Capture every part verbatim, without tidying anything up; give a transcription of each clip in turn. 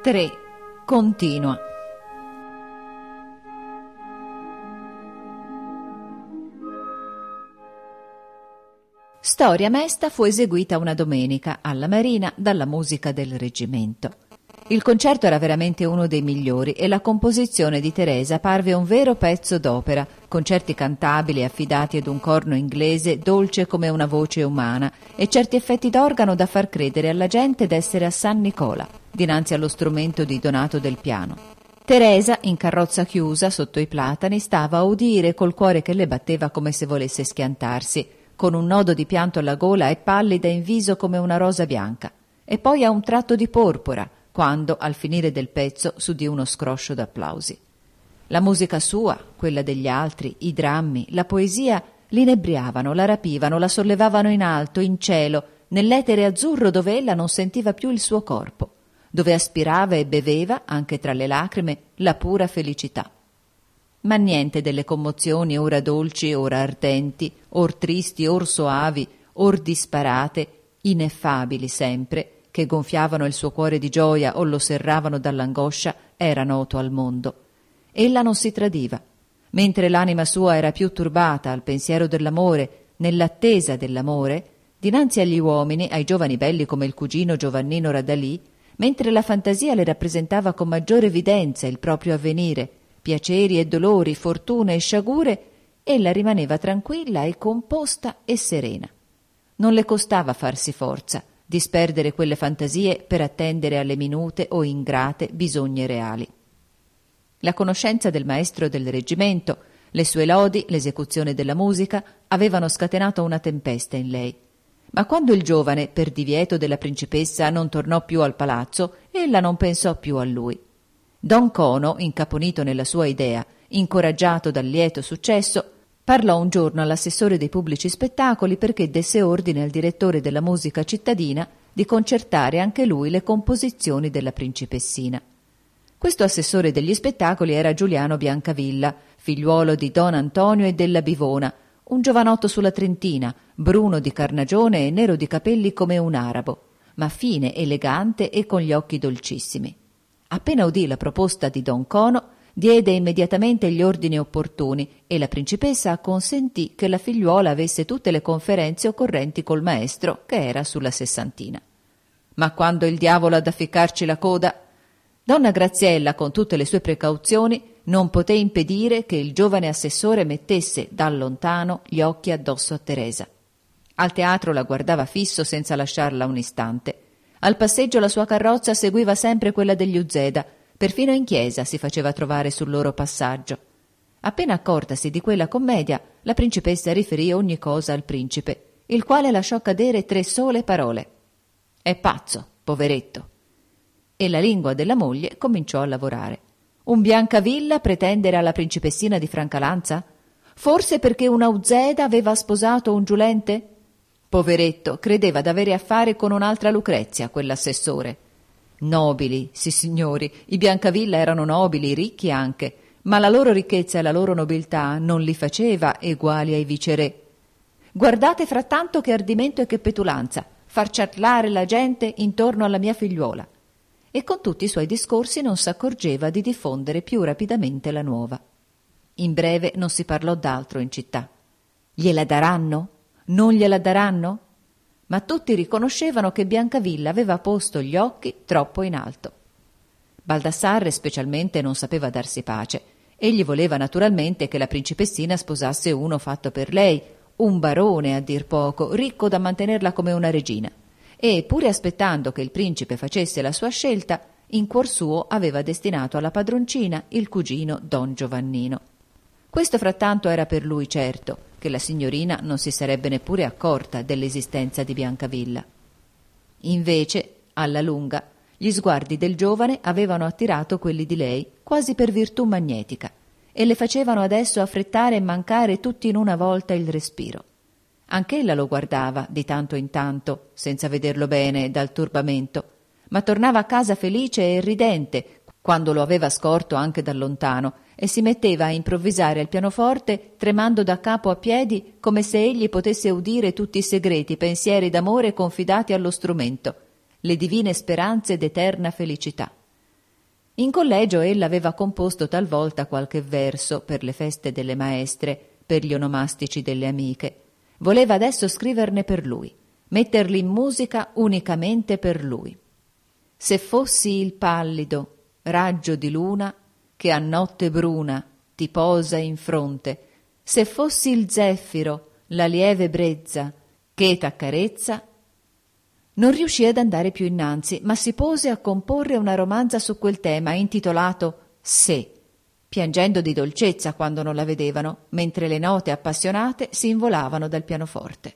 tre. Continua. Storia mesta fu eseguita una domenica alla Marina dalla musica del reggimento. Il concerto era veramente uno dei migliori e la composizione di Teresa parve un vero pezzo d'opera, concerti cantabili affidati ad un corno inglese dolce come una voce umana e certi effetti d'organo da far credere alla gente d'essere a San Nicola, dinanzi allo strumento di Donato del piano. Teresa, in carrozza chiusa sotto i platani, stava a udire col cuore che le batteva come se volesse schiantarsi, con un nodo di pianto alla gola e pallida in viso come una rosa bianca, e poi a un tratto di porpora, quando, al finire del pezzo, s'udì uno scroscio d'applausi. La musica sua, quella degli altri, i drammi, la poesia l'inebriavano, la rapivano, la sollevavano in alto, in cielo, nell'etere azzurro dove ella non sentiva più il suo corpo, dove aspirava e beveva, anche tra le lacrime, la pura felicità. Ma niente delle commozioni ora dolci, ora ardenti, or tristi, or soavi, or disparate, ineffabili sempre, che gonfiavano il suo cuore di gioia o lo serravano dall'angoscia, era noto al mondo. Ella non si tradiva. Mentre l'anima sua era più turbata al pensiero dell'amore, nell'attesa dell'amore, dinanzi agli uomini, ai giovani belli come il cugino Giovannino Radalì, mentre la fantasia le rappresentava con maggiore evidenza il proprio avvenire, piaceri e dolori, fortune e sciagure, ella rimaneva tranquilla e composta e serena. Non le costava farsi forza, disperdere quelle fantasie per attendere alle minute o ingrate bisogne reali. La conoscenza del maestro del reggimento, le sue lodi, l'esecuzione della musica avevano scatenato una tempesta in lei. Ma quando il giovane, per divieto della principessa, non tornò più al palazzo, ella non pensò più a lui. Don Cono, incaponito nella sua idea, incoraggiato dal lieto successo, parlò un giorno all'assessore dei pubblici spettacoli perché desse ordine al direttore della musica cittadina di concertare anche lui le composizioni della principessina. Questo assessore degli spettacoli era Giuliano Biancavilla, figliuolo di Don Antonio e della Bivona, un giovanotto sulla trentina, bruno di carnagione e nero di capelli come un arabo, ma fine, elegante e con gli occhi dolcissimi. Appena udì la proposta di Don Cono, diede immediatamente gli ordini opportuni e la principessa acconsentì che la figliuola avesse tutte le conferenze occorrenti col maestro, che era sulla sessantina. Ma quando il diavolo ha da ficcarci la coda, donna Graziella, con tutte le sue precauzioni, non poté impedire che il giovane assessore mettesse da lontano gli occhi addosso a Teresa. Al teatro la guardava fisso senza lasciarla un istante. Al passeggio la sua carrozza seguiva sempre quella degli Uzeda. Perfino in chiesa si faceva trovare sul loro passaggio. Appena accortasi di quella commedia, la principessa riferì ogni cosa al principe, il quale lasciò cadere tre sole parole. «È pazzo, poveretto!» E la lingua della moglie cominciò a lavorare. «Un Biancavilla pretendere alla principessina di Francalanza? Forse perché una Uzeda aveva sposato un giulente? Poveretto, credeva d'avere a fare con un'altra Lucrezia, quell'assessore. Nobili, sì signori, i Biancavilla erano nobili, ricchi anche, ma la loro ricchezza e la loro nobiltà non li faceva eguali ai viceré. Guardate frattanto che ardimento e che petulanza, far ciarlare la gente intorno alla mia figliuola». E con tutti i suoi discorsi non s'accorgeva di diffondere più rapidamente la nuova. In breve non si parlò d'altro in città. Gliela daranno? Non gliela daranno? Ma tutti riconoscevano che Biancavilla aveva posto gli occhi troppo in alto. Baldassarre specialmente non sapeva darsi pace. Egli voleva naturalmente che la principessina sposasse uno fatto per lei, un barone a dir poco, ricco da mantenerla come una regina. E, pure aspettando che il principe facesse la sua scelta, in cuor suo aveva destinato alla padroncina il cugino Don Giovannino. Questo frattanto era per lui certo, che la signorina non si sarebbe neppure accorta dell'esistenza di Biancavilla. Invece, alla lunga, gli sguardi del giovane avevano attirato quelli di lei quasi per virtù magnetica e le facevano adesso affrettare e mancare tutti in una volta il respiro. Anch'ella lo guardava di tanto in tanto, senza vederlo bene dal turbamento, ma tornava a casa felice e ridente quando lo aveva scorto anche da lontano e si metteva a improvvisare al pianoforte tremando da capo a piedi come se egli potesse udire tutti i segreti pensieri d'amore confidati allo strumento, le divine speranze d'eterna felicità. In collegio ella aveva composto talvolta qualche verso per le feste delle maestre, per gli onomastici delle amiche. Voleva adesso scriverne per lui, metterli in musica unicamente per lui. Se fossi il pallido raggio di luna che a notte bruna ti posa in fronte, se fossi il zeffiro, la lieve brezza che t'accarezza. Non riuscì ad andare più innanzi, ma si pose a comporre una romanza su quel tema intitolato Se, piangendo di dolcezza quando non la vedevano, mentre le note appassionate si involavano dal pianoforte.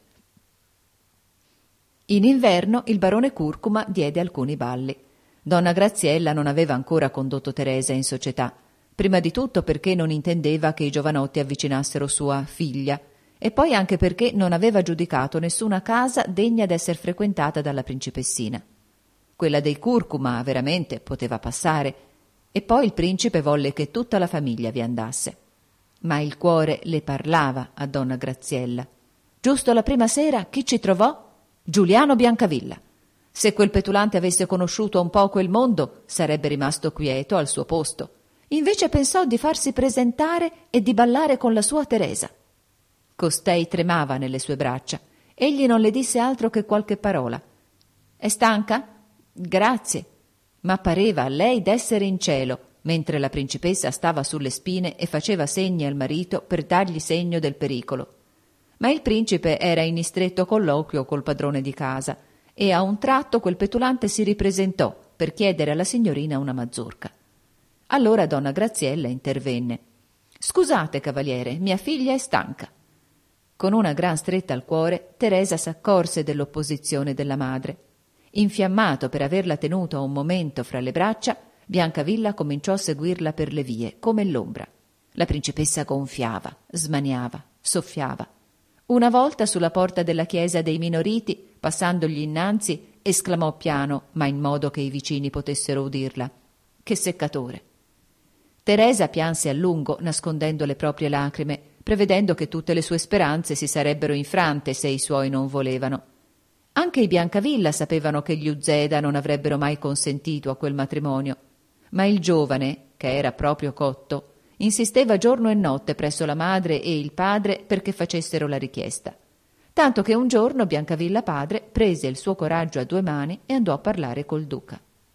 In inverno il barone Curcuma diede alcuni balli. Donna Graziella non aveva ancora condotto Teresa in società, prima di tutto perché non intendeva che i giovanotti avvicinassero sua figlia, e poi anche perché non aveva giudicato nessuna casa degna d'esser frequentata dalla principessina. Quella dei Curcuma veramente poteva passare, e poi il principe volle che tutta la famiglia vi andasse. Ma il cuore le parlava a donna Graziella. Giusto la prima sera chi ci trovò? Giuliano Biancavilla. Se quel petulante avesse conosciuto un poco il mondo, sarebbe rimasto quieto al suo posto. Invece pensò di farsi presentare e di ballare con la sua Teresa. Costei tremava nelle sue braccia. Egli non le disse altro che qualche parola. «È stanca?» «Grazie». Ma pareva a lei d'essere in cielo, mentre la principessa stava sulle spine e faceva segni al marito per dargli segno del pericolo. Ma il principe era in stretto colloquio col padrone di casa e a un tratto quel petulante si ripresentò per chiedere alla signorina una mazurka. Allora donna Graziella intervenne. «Scusate, cavaliere, mia figlia è stanca». Con una gran stretta al cuore, Teresa s'accorse dell'opposizione della madre. Infiammato per averla tenuto un momento fra le braccia, Biancavilla cominciò a seguirla per le vie, come l'ombra. La principessa gonfiava, smaniava, soffiava. Una volta sulla porta della chiesa dei Minoriti, passandogli innanzi, esclamò piano, ma in modo che i vicini potessero udirla: «Che seccatore!» Teresa pianse a lungo, nascondendo le proprie lacrime, prevedendo che tutte le sue speranze si sarebbero infrante se i suoi non volevano. Anche i Biancavilla sapevano che gli Uzeda non avrebbero mai consentito a quel matrimonio, ma il giovane, che era proprio cotto, insisteva giorno e notte presso la madre e il padre perché facessero la richiesta. Tanto che un giorno Biancavilla padre prese il suo coraggio a due mani e andò a parlare col duca.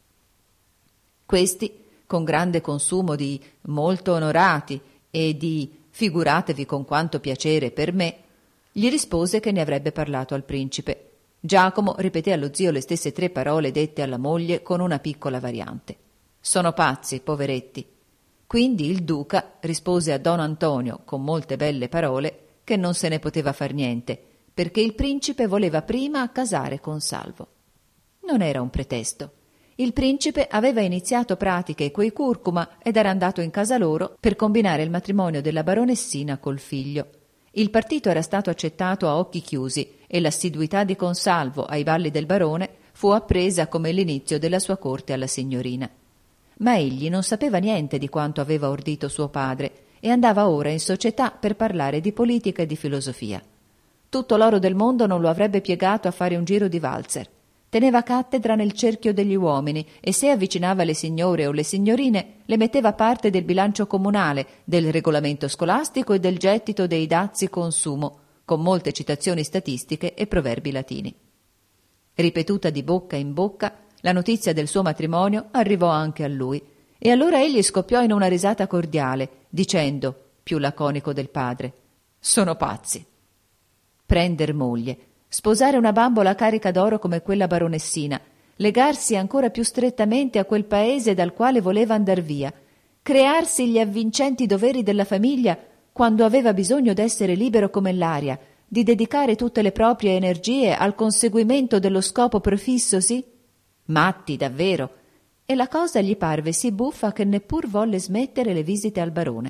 Questi, con grande consumo di «molto onorati» e di «figuratevi con quanto piacere per me», gli rispose che ne avrebbe parlato al principe. Giacomo ripeté allo zio le stesse tre parole dette alla moglie con una piccola variante. «Sono pazzi, poveretti». Quindi il duca rispose a don Antonio con molte belle parole che non se ne poteva far niente, perché il principe voleva prima accasare con Salvo. Non era un pretesto. Il principe aveva iniziato pratiche coi Curcuma ed era andato in casa loro per combinare il matrimonio della baronessina col figlio. Il partito era stato accettato a occhi chiusi e l'assiduità di Consalvo ai balli del barone fu appresa come l'inizio della sua corte alla signorina. Ma egli non sapeva niente di quanto aveva ordito suo padre e andava ora in società per parlare di politica e di filosofia. Tutto l'oro del mondo non lo avrebbe piegato a fare un giro di valzer. Teneva cattedra nel cerchio degli uomini e se avvicinava le signore o le signorine le metteva parte del bilancio comunale, del regolamento scolastico e del gettito dei dazi consumo, con molte citazioni statistiche e proverbi latini. Ripetuta di bocca in bocca, la notizia del suo matrimonio arrivò anche a lui e allora egli scoppiò in una risata cordiale, dicendo, più laconico del padre: «Sono pazzi». Prender moglie, sposare una bambola carica d'oro come quella baronessina, legarsi ancora più strettamente a quel paese dal quale voleva andar via, crearsi gli avvincenti doveri della famiglia quando aveva bisogno d'essere libero come l'aria, di dedicare tutte le proprie energie al conseguimento dello scopo prefissosi? Matti, davvero! E la cosa gli parve sì buffa che neppur volle smettere le visite al barone.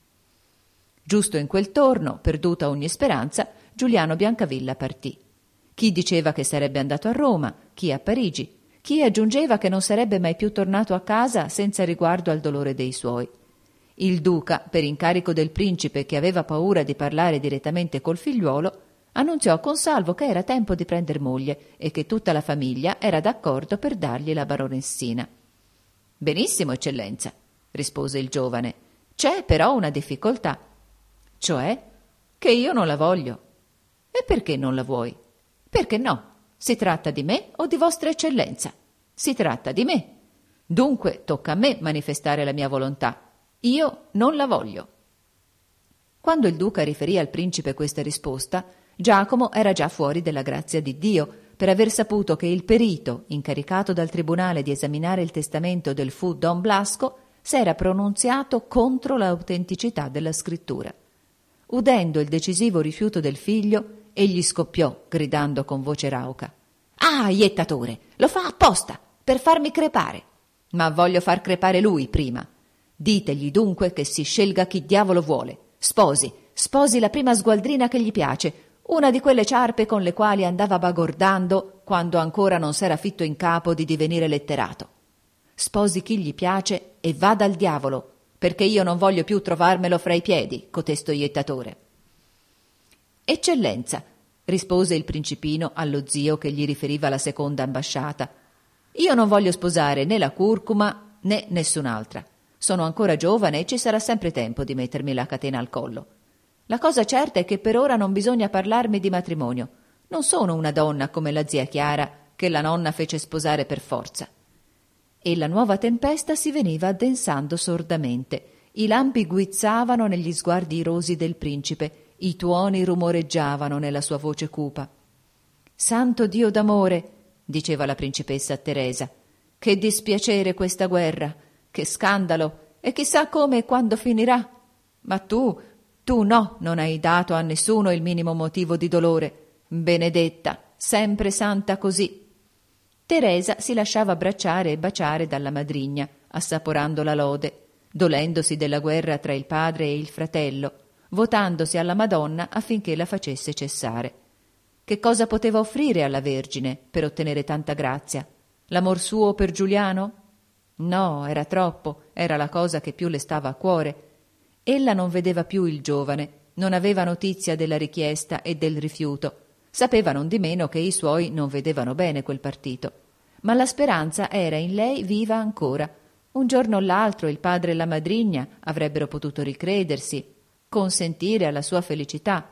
Giusto in quel torno, perduta ogni speranza, Giuliano Biancavilla partì. Chi diceva che sarebbe andato a Roma, chi a Parigi, chi aggiungeva che non sarebbe mai più tornato a casa senza riguardo al dolore dei suoi. Il duca, per incarico del principe che aveva paura di parlare direttamente col figliuolo, annunziò a Consalvo che era tempo di prender moglie e che tutta la famiglia era d'accordo per dargli la baronessina. Benissimo, eccellenza, rispose il giovane. C'è però una difficoltà, cioè che io non la voglio. E perché non la vuoi? Perché no? Si tratta di me o di vostra eccellenza? Si tratta di me. Dunque tocca a me manifestare la mia volontà. Io non la voglio. Quando il duca riferì al principe questa risposta, Giacomo era già fuori della grazia di Dio, per aver saputo che il perito, incaricato dal tribunale di esaminare il testamento del fu Don Blasco, s'era pronunziato contro l'autenticità della scrittura. Udendo il decisivo rifiuto del figlio, egli scoppiò, gridando con voce rauca: «Ah, iettatore, lo fa apposta, per farmi crepare! Ma voglio far crepare lui prima. Ditegli dunque che si scelga chi diavolo vuole. Sposi, sposi la prima sgualdrina che gli piace, una di quelle ciarpe con le quali andava bagordando quando ancora non s'era fitto in capo di divenire letterato. Sposi chi gli piace e vada al diavolo, perché io non voglio più trovarmelo fra i piedi, cotesto iettatore». «Eccellenza», rispose il principino allo zio che gli riferiva la seconda ambasciata, «io non voglio sposare né la curcuma né nessun'altra. Sono ancora giovane e ci sarà sempre tempo di mettermi la catena al collo. La cosa certa è che per ora non bisogna parlarmi di matrimonio. Non sono una donna come la zia Chiara, che la nonna fece sposare per forza». E la nuova tempesta si veniva addensando sordamente. I lampi guizzavano negli sguardi irosi del principe, i tuoni rumoreggiavano nella sua voce cupa. «Santo Dio d'amore», diceva la principessa a Teresa, «che dispiacere questa guerra, che scandalo, e chissà come e quando finirà. Ma tu, tu no, non hai dato a nessuno il minimo motivo di dolore. Benedetta, sempre santa così». Teresa si lasciava abbracciare e baciare dalla madrigna, assaporando la lode, dolendosi della guerra tra il padre e il fratello, votandosi alla Madonna affinché la facesse cessare. Che cosa poteva offrire alla Vergine per ottenere tanta grazia? L'amor suo per Giuliano? No, era troppo, era la cosa che più le stava a cuore. Ella non vedeva più il giovane, non aveva notizia della richiesta e del rifiuto. Sapeva nondimeno che i suoi non vedevano bene quel partito. Ma la speranza era in lei viva ancora. Un giorno o l'altro il padre e la madrigna avrebbero potuto ricredersi, consentire alla sua felicità.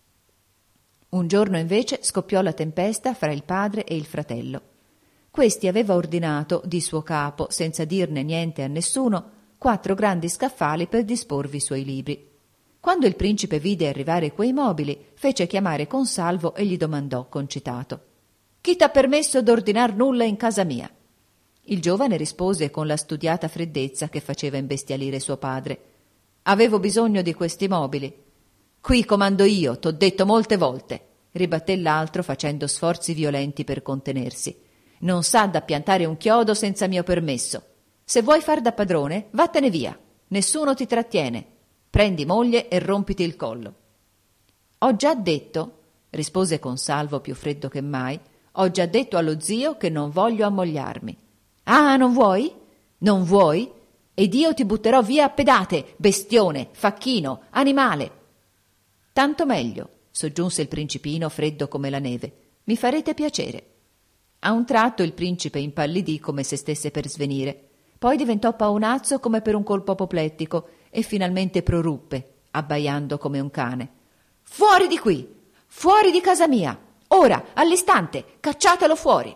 Un giorno invece scoppiò la tempesta fra il padre e il fratello. Questi aveva ordinato di suo capo, senza dirne niente a nessuno, quattro grandi scaffali per disporvi i suoi libri. Quando il principe vide arrivare quei mobili, fece chiamare Consalvo e gli domandò concitato: «Chi t'ha permesso d'ordinar nulla in casa mia?» Il giovane rispose con la studiata freddezza che faceva imbestialire suo padre: «Avevo bisogno di questi mobili». «Qui comando io, t'ho detto molte volte», ribatté l'altro facendo sforzi violenti per contenersi. «Non s'ha da piantare un chiodo senza mio permesso. Se vuoi far da padrone, vattene via. Nessuno ti trattiene. Prendi moglie e rompiti il collo». «Ho già detto», rispose Consalvo più freddo che mai, «ho già detto allo zio che non voglio ammogliarmi». «Ah, non vuoi? Non vuoi? Ed io ti butterò via a pedate, bestione, facchino, animale». «Tanto meglio», soggiunse il principino freddo come la neve. «Mi farete piacere». A un tratto il principe impallidì come se stesse per svenire, poi diventò paonazzo come per un colpo apoplettico e finalmente proruppe, abbaiando come un cane: «Fuori di qui! Fuori di casa mia! Ora, all'istante! Cacciatelo fuori!»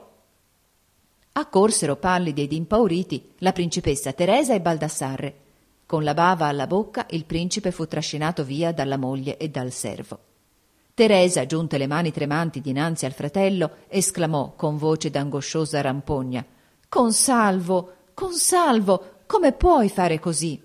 Accorsero pallidi ed impauriti la principessa Teresa e Baldassarre. Con la bava alla bocca il principe fu trascinato via dalla moglie e dal servo. Teresa, giunte le mani tremanti dinanzi al fratello, esclamò con voce d'angosciosa rampogna: «Consalvo, Consalvo, come puoi fare così?»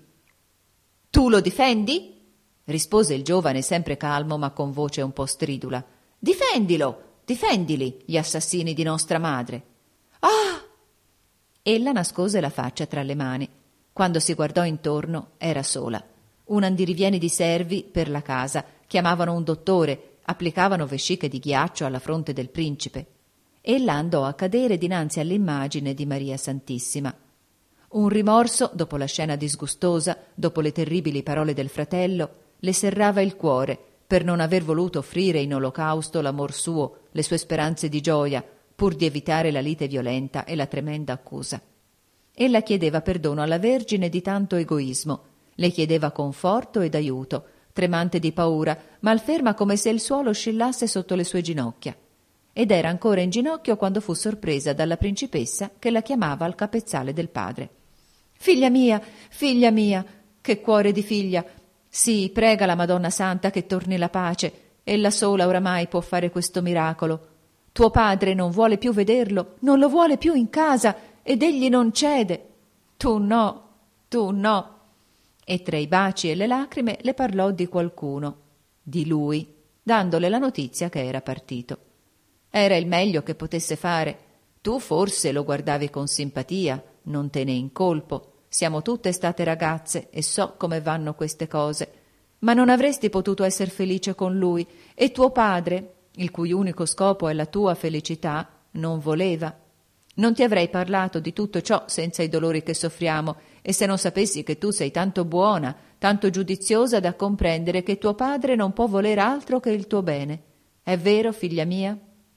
«Tu lo difendi?» rispose il giovane sempre calmo ma con voce un po' stridula. «Difendilo, difendili, gli assassini di nostra madre». «Ah!» Ella nascose la faccia tra le mani. Quando si guardò intorno era sola. Un andirivieni di servi per la casa chiamavano un dottore, applicavano vesciche di ghiaccio alla fronte del principe. Ella andò a cadere dinanzi all'immagine di Maria Santissima. Un rimorso, dopo la scena disgustosa, dopo le terribili parole del fratello, le serrava il cuore per non aver voluto offrire in olocausto l'amor suo, le sue speranze di gioia, pur di evitare la lite violenta e la tremenda accusa. Ella chiedeva perdono alla Vergine di tanto egoismo, le chiedeva conforto ed aiuto, tremante di paura, malferma come se il suolo oscillasse sotto le sue ginocchia. Ed era ancora in ginocchio quando fu sorpresa dalla principessa che la chiamava al capezzale del padre. «Figlia mia, figlia mia, che cuore di figlia! Sì, prega la Madonna Santa che torni la pace. Ella sola oramai può fare questo miracolo. Tuo padre non vuole più vederlo, non lo vuole più in casa, ed egli non cede. Tu no, tu no». E tra i baci e le lacrime le parlò di qualcuno, di lui, dandole la notizia che era partito. Era il meglio che potesse fare. Tu forse lo guardavi con simpatia, non te ne incolpo. Siamo tutte state ragazze e so come vanno queste cose. Ma non avresti potuto essere felice con lui, e tuo padre, il cui unico scopo è la tua felicità, non voleva. Non ti avrei parlato di tutto ciò senza i dolori che soffriamo, e se non sapessi che tu sei tanto buona, tanto giudiziosa da comprendere che tuo padre non può voler altro che il tuo bene. È vero, figlia mia?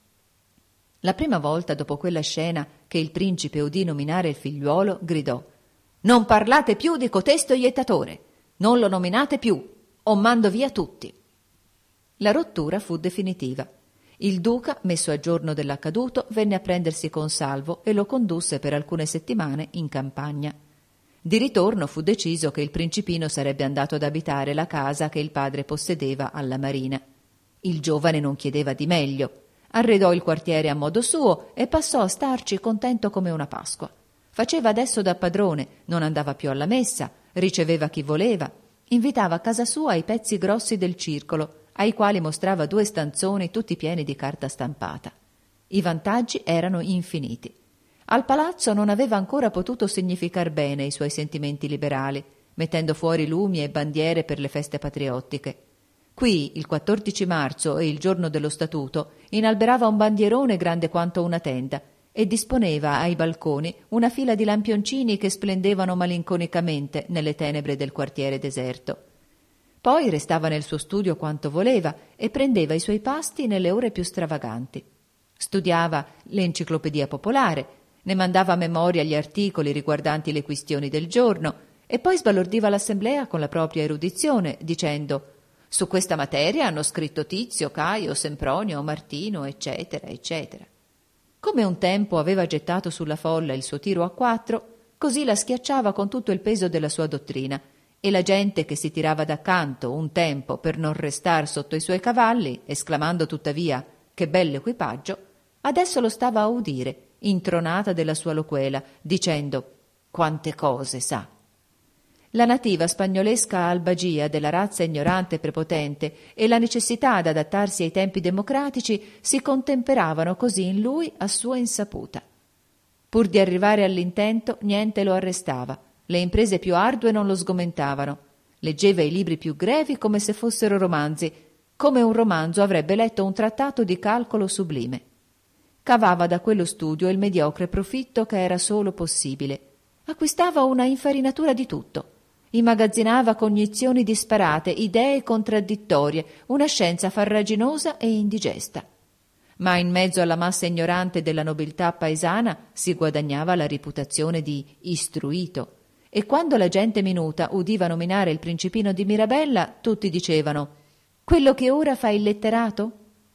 La prima volta dopo quella scena che il principe udì nominare il figliuolo, gridò: «Non parlate più di cotesto iettatore! Non lo nominate più, o mando via tutti!» La rottura fu definitiva. Il duca, messo a giorno dell'accaduto, venne a prendersi Consalvo e lo condusse per alcune settimane in campagna. Di ritorno fu deciso che il principino sarebbe andato ad abitare la casa che il padre possedeva alla Marina. Il giovane non chiedeva di meglio. Arredò il quartiere a modo suo e passò a starci contento come una Pasqua. Faceva adesso da padrone, non andava più alla messa, riceveva chi voleva, invitava a casa sua i pezzi grossi del circolo, ai quali mostrava due stanzoni tutti pieni di carta stampata. I vantaggi erano infiniti. Al palazzo non aveva ancora potuto significar bene i suoi sentimenti liberali, mettendo fuori lumi e bandiere per le feste patriottiche. Qui, il quattordici marzo e il giorno dello statuto, inalberava un bandierone grande quanto una tenda e disponeva ai balconi una fila di lampioncini che splendevano malinconicamente nelle tenebre del quartiere deserto. Poi restava nel suo studio quanto voleva e prendeva i suoi pasti nelle ore più stravaganti. Studiava l'enciclopedia popolare, ne mandava a memoria gli articoli riguardanti le questioni del giorno e poi sbalordiva l'assemblea con la propria erudizione, dicendo: «Su questa materia hanno scritto Tizio, Caio, Sempronio, Martino, eccetera, eccetera». Come un tempo aveva gettato sulla folla il suo tiro a quattro, così la schiacciava con tutto il peso della sua dottrina, e la gente che si tirava d'accanto un tempo per non restar sotto i suoi cavalli, esclamando tuttavia «che bell'equipaggio», adesso lo stava a udire, intronata della sua loquela, dicendo «quante cose sa». La nativa spagnolesca albagia della razza ignorante e prepotente e la necessità ad adattarsi ai tempi democratici si contemperavano così in lui a sua insaputa. Pur di arrivare all'intento, niente lo arrestava, le imprese più ardue non lo sgomentavano, leggeva i libri più grevi come se fossero romanzi, come un romanzo avrebbe letto un trattato di calcolo sublime. Cavava da quello studio il mediocre profitto che era solo possibile. Acquistava una infarinatura di tutto. Immagazzinava cognizioni disparate, idee contraddittorie, una scienza farraginosa e indigesta. Ma in mezzo alla massa ignorante della nobiltà paesana si guadagnava la reputazione di istruito, e quando la gente minuta udiva nominare il principino di Mirabella, tutti dicevano: «Quello che ora fa il letterato?»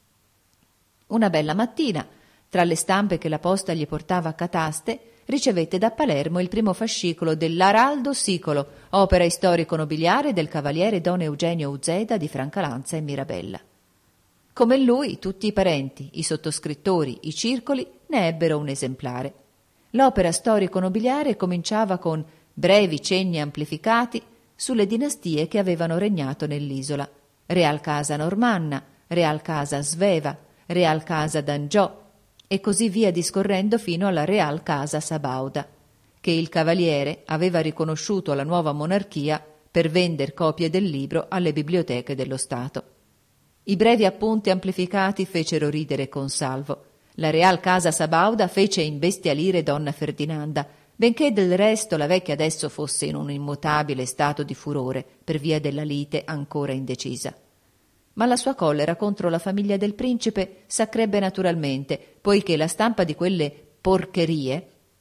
Una bella mattina, tra le stampe che la posta gli portava a cataste, ricevette da Palermo il primo fascicolo dell'Araldo Sicolo, opera storico-nobiliare del cavaliere Don Eugenio Uzeda di Francalanza e Mirabella. Come lui, tutti i parenti, i sottoscrittori, i circoli ne ebbero un esemplare. L'opera storico-nobiliare cominciava con brevi cenni amplificati sulle dinastie che avevano regnato nell'isola: Real Casa Normanna, Real Casa Sveva, Real Casa d'Angiò, e così via discorrendo fino alla Real Casa Sabauda, che il cavaliere aveva riconosciuto alla nuova monarchia per vender copie del libro alle biblioteche dello Stato. I brevi appunti amplificati fecero ridere Consalvo. La Real Casa Sabauda fece imbestialire donna Ferdinanda, benché del resto la vecchia adesso fosse in un immutabile stato di furore per via della lite ancora indecisa. Ma la sua collera contro la famiglia del principe s'accrebbe naturalmente, poiché la stampa di quelle porcherie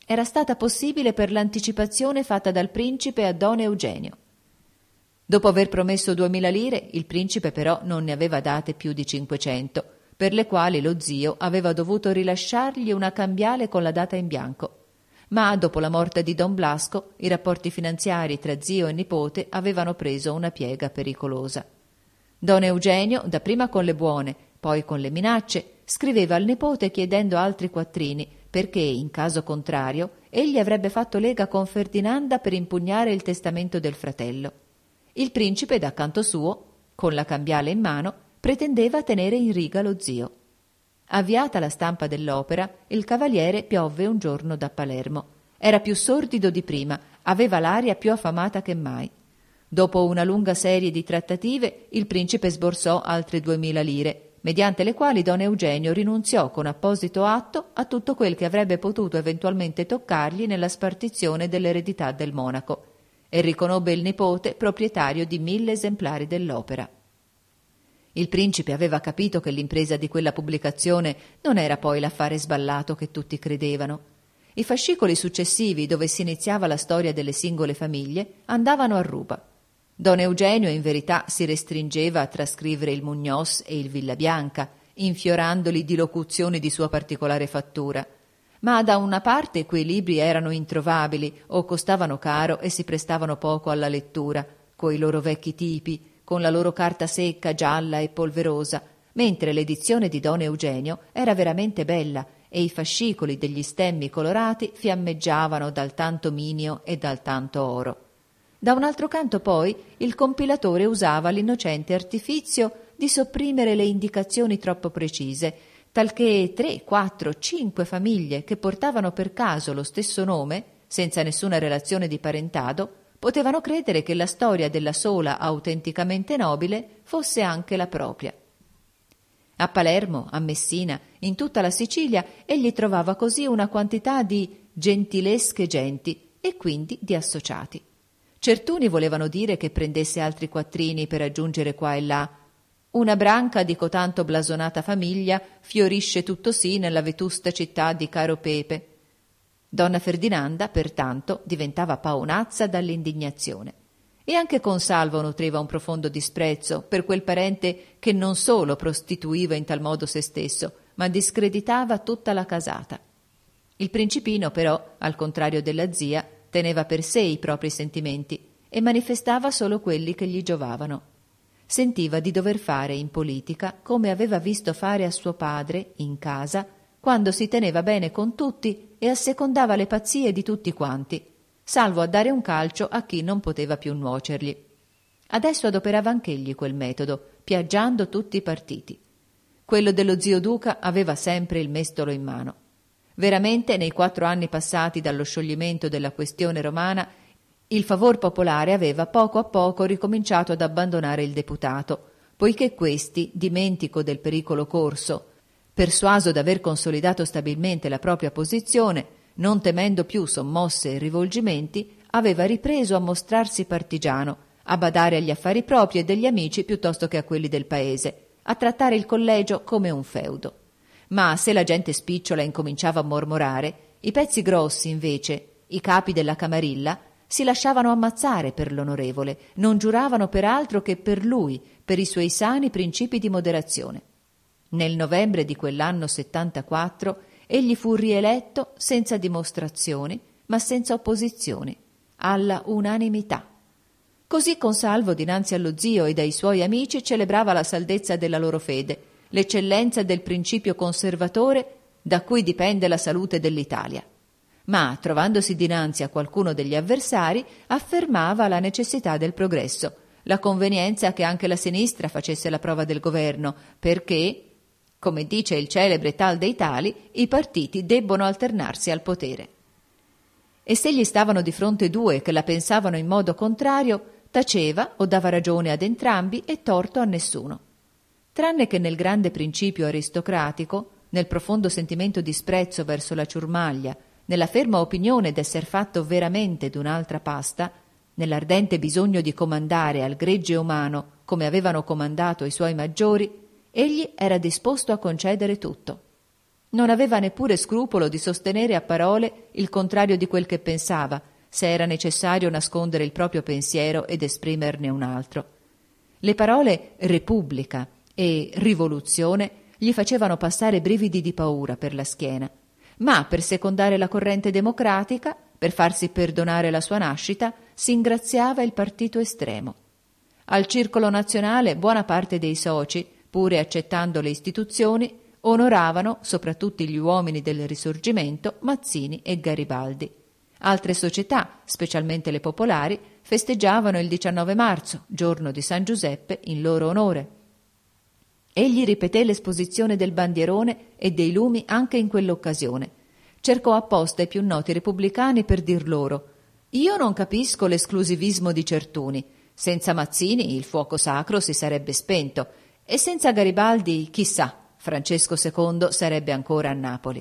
era stata possibile per l'anticipazione fatta dal principe a don Eugenio. Dopo aver promesso duemila lire, il principe però non ne aveva date più di cinquecento, per le quali lo zio aveva dovuto rilasciargli una cambiale con la data in bianco. Ma dopo la morte di don Blasco, i rapporti finanziari tra zio e nipote avevano preso una piega pericolosa. Don Eugenio, dapprima con le buone, poi con le minacce, scriveva al nipote chiedendo altri quattrini, perché, in caso contrario, egli avrebbe fatto lega con Ferdinanda per impugnare il testamento del fratello. Il principe, da canto suo, con la cambiale in mano, pretendeva tenere in riga lo zio. Avviata la stampa dell'opera, il cavaliere piovve un giorno da Palermo. Era più sordido di prima, aveva l'aria più affamata che mai. Dopo una lunga serie di trattative, il principe sborsò altre duemila lire, mediante le quali don Eugenio rinunziò con apposito atto a tutto quel che avrebbe potuto eventualmente toccargli nella spartizione dell'eredità del monaco, e riconobbe il nipote proprietario di mille esemplari dell'opera. Il principe aveva capito che l'impresa di quella pubblicazione non era poi l'affare sballato che tutti credevano. I fascicoli successivi, dove si iniziava la storia delle singole famiglie, andavano a ruba. Don Eugenio in verità si restringeva a trascrivere il Mugnos e il Villabianca, infiorandoli di locuzioni di sua particolare fattura. Ma da una parte quei libri erano introvabili o costavano caro e si prestavano poco alla lettura, coi loro vecchi tipi, con la loro carta secca, gialla e polverosa, mentre l'edizione di don Eugenio era veramente bella e i fascicoli degli stemmi colorati fiammeggiavano dal tanto minio e dal tanto oro. Da un altro canto poi il compilatore usava l'innocente artifizio di sopprimere le indicazioni troppo precise, talché tre, quattro, cinque famiglie che portavano per caso lo stesso nome, senza nessuna relazione di parentado, potevano credere che la storia della sola autenticamente nobile fosse anche la propria. A Palermo, a Messina, in tutta la Sicilia, egli trovava così una quantità di gentilesche genti e quindi di associati. Certuni volevano dire che prendesse altri quattrini per aggiungere qua e là. Una branca di cotanto blasonata famiglia fiorisce tuttosì nella vetusta città di Caro Pepe. Donna Ferdinanda, pertanto, diventava paonazza dall'indignazione. E anche Consalvo nutriva un profondo disprezzo per quel parente che non solo prostituiva in tal modo se stesso, ma discreditava tutta la casata. Il principino, però, al contrario della zia, teneva per sé i propri sentimenti e manifestava solo quelli che gli giovavano. Sentiva di dover fare in politica come aveva visto fare a suo padre, in casa, quando si teneva bene con tutti e assecondava le pazzie di tutti quanti, salvo a dare un calcio a chi non poteva più nuocergli. Adesso adoperava anch'egli quel metodo, piaggiando tutti i partiti. Quello dello zio Duca aveva sempre il mestolo in mano. Veramente, nei quattro anni passati dallo scioglimento della questione romana, il favor popolare aveva poco a poco ricominciato ad abbandonare il deputato, poiché questi, dimentico del pericolo corso, persuaso d'aver consolidato stabilmente la propria posizione, non temendo più sommosse e rivolgimenti, aveva ripreso a mostrarsi partigiano, a badare agli affari propri e degli amici piuttosto che a quelli del paese, a trattare il collegio come un feudo. Ma se la gente spicciola incominciava a mormorare, i pezzi grossi, invece, i capi della camarilla, si lasciavano ammazzare per l'onorevole, non giuravano per altro che per lui, per i suoi sani principi di moderazione. Nel novembre di quell'anno settantaquattro egli fu rieletto senza dimostrazioni, ma senza opposizioni, alla unanimità. Così Consalvo dinanzi allo zio e ai suoi amici celebrava la saldezza della loro fede, l'eccellenza del principio conservatore da cui dipende la salute dell'Italia. Ma, trovandosi dinanzi a qualcuno degli avversari, affermava la necessità del progresso, la convenienza che anche la sinistra facesse la prova del governo, perché, come dice il celebre tal dei tali, i partiti debbono alternarsi al potere. E se gli stavano di fronte due che la pensavano in modo contrario, taceva o dava ragione ad entrambi e torto a nessuno. Tranne che nel grande principio aristocratico, nel profondo sentimento di sprezzo verso la ciurmaglia, nella ferma opinione d'esser fatto veramente d'un'altra pasta, nell'ardente bisogno di comandare al gregge umano come avevano comandato i suoi maggiori, egli era disposto a concedere tutto. Non aveva neppure scrupolo di sostenere a parole il contrario di quel che pensava, se era necessario nascondere il proprio pensiero ed esprimerne un altro. Le parole Repubblica e Rivoluzione gli facevano passare brividi di paura per la schiena, ma per secondare la corrente democratica, per farsi perdonare la sua nascita, si ingraziava il partito estremo. Al circolo nazionale buona parte dei soci, pure accettando le istituzioni, onoravano, soprattutto gli uomini del Risorgimento, Mazzini e Garibaldi. Altre società, specialmente le popolari, festeggiavano il diciannove marzo, giorno di San Giuseppe, in loro onore. Egli ripeté l'esposizione del bandierone e dei lumi anche in quell'occasione. Cercò apposta i più noti repubblicani per dir loro: «Io non capisco l'esclusivismo di certuni. Senza Mazzini il fuoco sacro si sarebbe spento e senza Garibaldi, chissà, Francesco secondo sarebbe ancora a Napoli».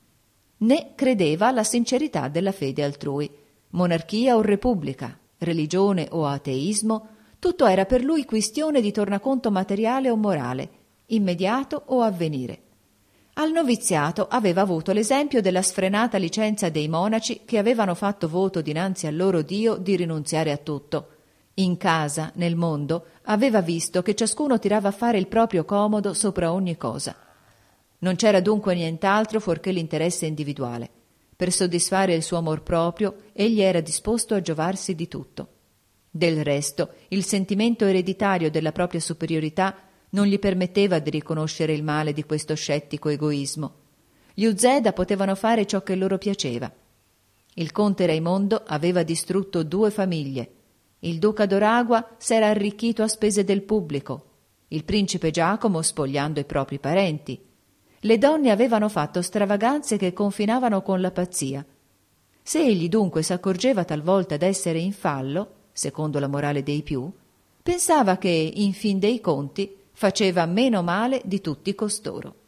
Né credeva alla sincerità della fede altrui. Monarchia o repubblica, religione o ateismo, tutto era per lui questione di tornaconto materiale o morale, immediato o a venire. Al noviziato aveva avuto l'esempio della sfrenata licenza dei monaci che avevano fatto voto dinanzi al loro Dio di rinunziare a tutto. In casa, nel mondo, aveva visto che ciascuno tirava a fare il proprio comodo sopra ogni cosa. Non c'era dunque nient'altro fuorché l'interesse individuale. Per soddisfare il suo amor proprio, egli era disposto a giovarsi di tutto. Del resto, il sentimento ereditario della propria superiorità non gli permetteva di riconoscere il male di questo scettico egoismo. Gli Uzeda potevano fare ciò che loro piaceva. Il conte Raimondo aveva distrutto due famiglie. Il duca d'Oragua s'era arricchito a spese del pubblico. Il principe Giacomo spogliando i propri parenti. Le donne avevano fatto stravaganze che confinavano con la pazzia. Se egli dunque s'accorgeva talvolta d'essere in fallo, secondo la morale dei più, pensava che, in fin dei conti, faceva meno male di tutti costoro.